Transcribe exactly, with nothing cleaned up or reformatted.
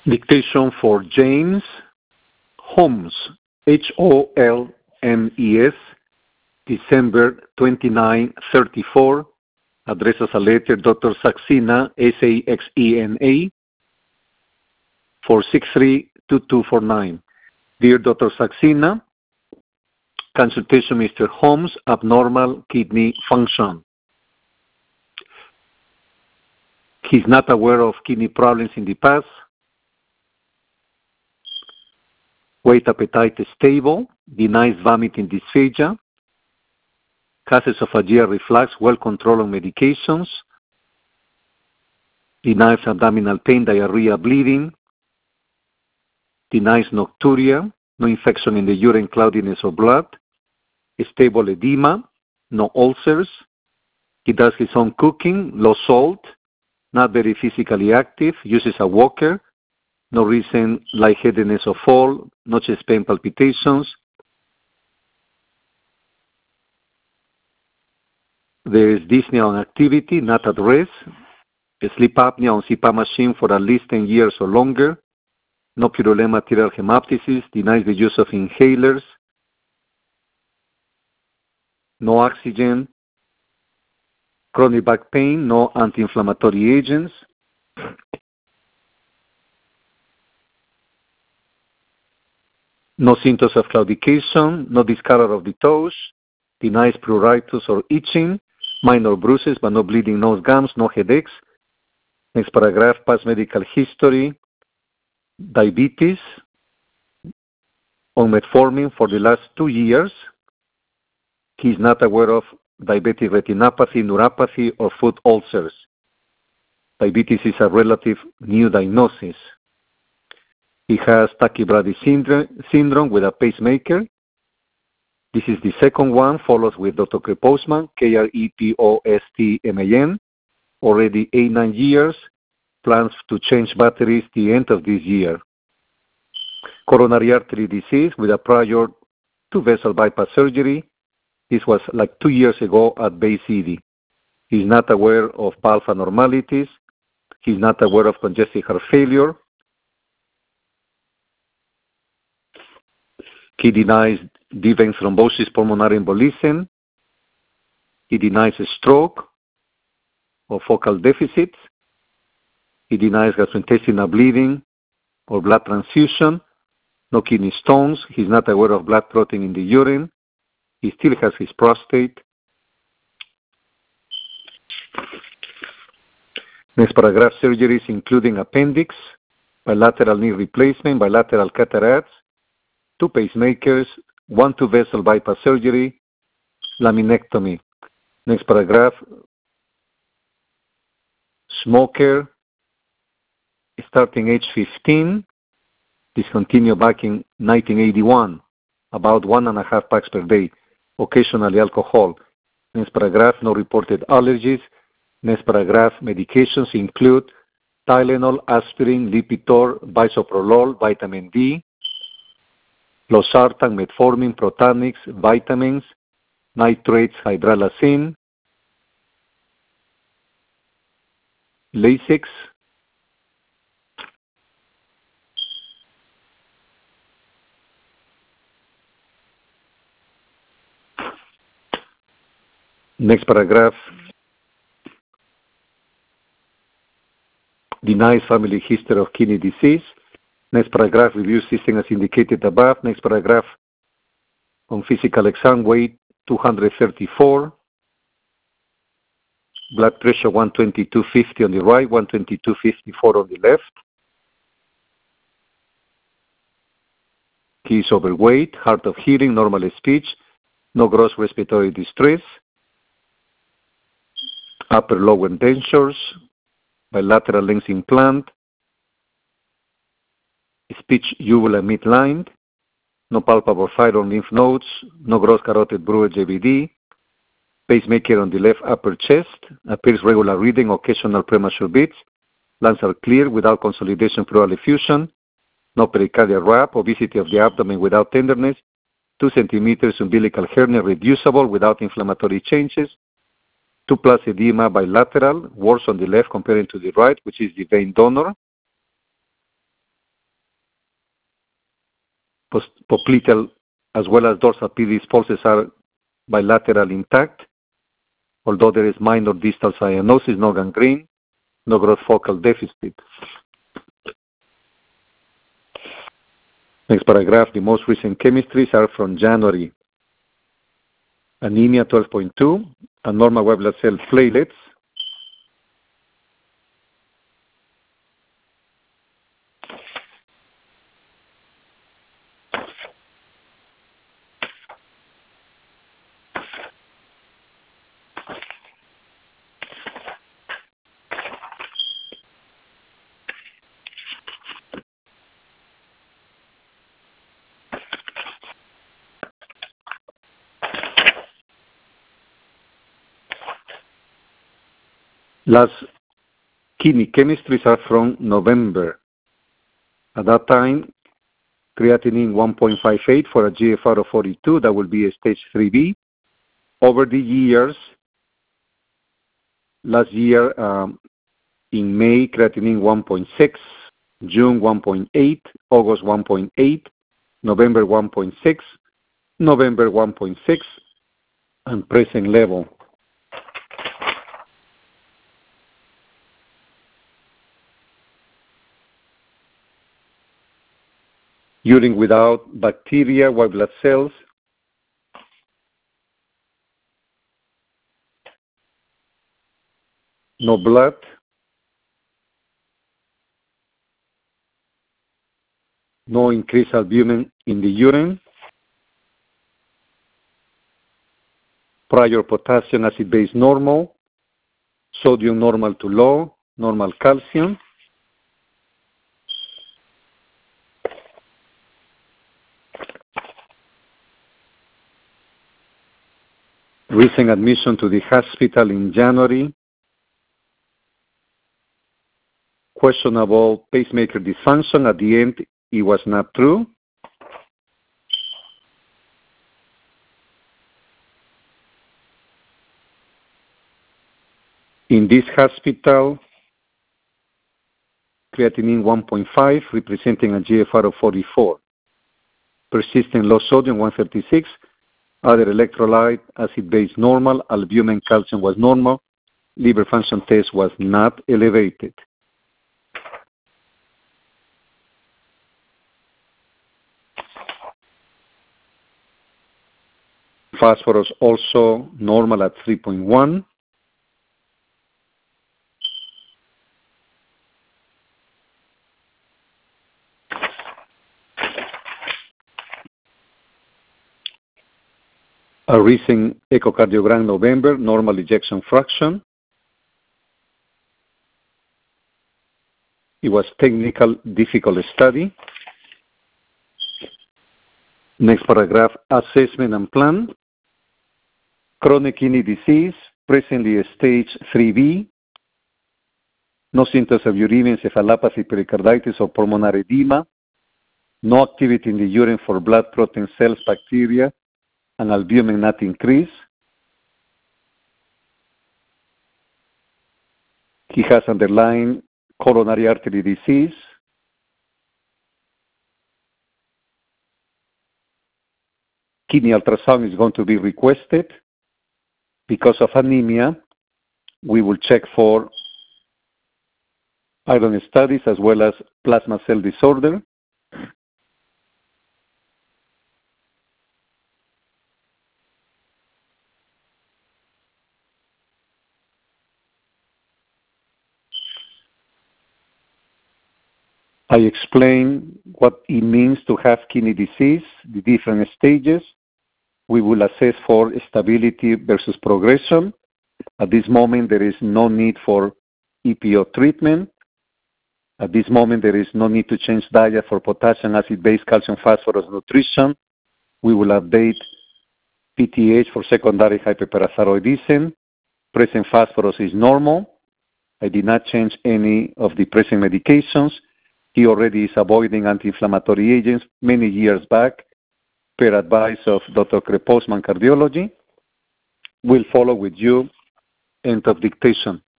Dictation for James Holmes, H O L M E S, December twenty-ninth, thirty-four. Addresses a letter, Doctor Saxena, S A X E N A, four six three, two two four nine. Dear Doctor Saxena, consultation Mister Holmes, abnormal kidney function. He's not aware of kidney problems in the past. Weight appetite is stable, denies vomiting dysphagia, has esophageal reflux, well controlled on medications, denies abdominal pain, diarrhea, bleeding, denies nocturia, no infection in the urine, cloudiness or blood, stable edema, no ulcers. He does his own cooking, low salt, not very physically active, uses a walker, no recent lightheadedness or fall, no chest pain, palpitations. There is dyspnea on activity, not at rest. Sleep apnea on C PAP machine for at least ten years or longer. No purulent material hemoptysis, denies the use of inhalers. No oxygen. Chronic back pain, no anti-inflammatory agents. No symptoms of claudication, no discolor of the toes, denies pruritus or itching, minor bruises but no bleeding nose gums, no headaches. Next paragraph, past medical history, diabetes, on metformin for the last two years. He is not aware of diabetic retinopathy, neuropathy, or foot ulcers. Diabetes is a relative new diagnosis. He has tachybrady syndrome with a pacemaker. This is the second one, follows with Doctor Krepostman, K R E P O S T M A N, already eight, nine years, plans to change batteries the end of this year. Coronary artery disease with a prior two-vessel bypass surgery. This was like two years ago at Bay City. He's not aware of valve abnormalities. He's not aware of congestive heart failure. He denies deep vein thrombosis, pulmonary embolism. He denies a stroke or focal deficits. He denies gastrointestinal bleeding or blood transfusion. No kidney stones. He's not aware of blood clotting in the urine. He still has his prostate. Next paragraph, surgeries including appendix, bilateral knee replacement, bilateral cataracts, two pacemakers, one two-vessel bypass surgery, laminectomy. Next paragraph, smoker, starting age fifteen, discontinued back in nineteen eighty-one, about one and a half packs per day, occasionally alcohol. Next paragraph, no reported allergies. Next paragraph, medications include Tylenol, aspirin, Lipitor, bisoprolol, vitamin D, losartan, metformin, Protanix, vitamins, nitrates, hydralazine, Lasix, next paragraph, denies family history of kidney disease. Next paragraph, review system as indicated above. Next paragraph, on physical exam, weight two hundred thirty-four, blood pressure one twenty-two fifty on the right, one twenty-two fifty-four on the left. He is overweight, hard of hearing, normal speech, no gross respiratory distress, upper lower dentures, bilateral lens implant, speech uvula midline, no palpable fire on lymph nodes, no gross carotid brewer J B D, pacemaker on the left upper chest, appears regular reading, occasional premature beats, lungs are clear without consolidation pleural effusion, no pericardial wrap, obesity of the abdomen without tenderness, two centimeters umbilical hernia reducible without inflammatory changes, two plus edema bilateral, worse on the left comparing to the right, which is the vein donor. popliteal as well as dorsal pedis pulses are bilateral intact, although there is minor distal cyanosis, no gangrene, no growth focal deficit. Next paragraph, the most recent chemistries are from January. Anemia twelve point two, abnormal white blood cell platelets, last kidney chemistries are from November. At that time, creatinine one point five eight for a G F R of forty-two, that will be a stage three B. Over the years, last year um, in May, creatinine one point six, June one point eight, August one point eight, November one point six, November one point six, and present level. Urine without bacteria, white blood cells, no blood, no increased albumin in the urine, prior potassium acid base normal, sodium normal to low, normal calcium, recent admission to the hospital in January, questionable pacemaker dysfunction. At the end, it was not true. In this hospital, creatinine one point five, representing a G F R of forty-four. Persistent low sodium one thirty-six. Other electrolyte, acid base normal, albumin, calcium was normal. Liver function test was not elevated. Phosphorus also normal at three point one. A recent echocardiogram November, normal ejection fraction. It was technical, difficult study. Next paragraph, assessment and plan. Chronic kidney disease, presently stage three B. No symptoms of uremia, encephalopathy, pericarditis, or pulmonary edema. No activity in the urine for blood protein cells, bacteria, and albumin not increased. He has underlying coronary artery disease. Kidney ultrasound is going to be requested. Because of anemia, we will check for iron studies as well as plasma cell disorder. I explain what it means to have kidney disease, the different stages. We will assess for stability versus progression. At this moment, there is no need for E P O treatment. At this moment, there is no need to change diet for potassium, acid-base, calcium, phosphorus nutrition. We will update P T H for secondary hyperparathyroidism. Present phosphorus is normal. I did not change any of the present medications. He already is avoiding anti-inflammatory agents many years back, per advice of Doctor Krepolsman, cardiology. We'll follow with you. End of dictation.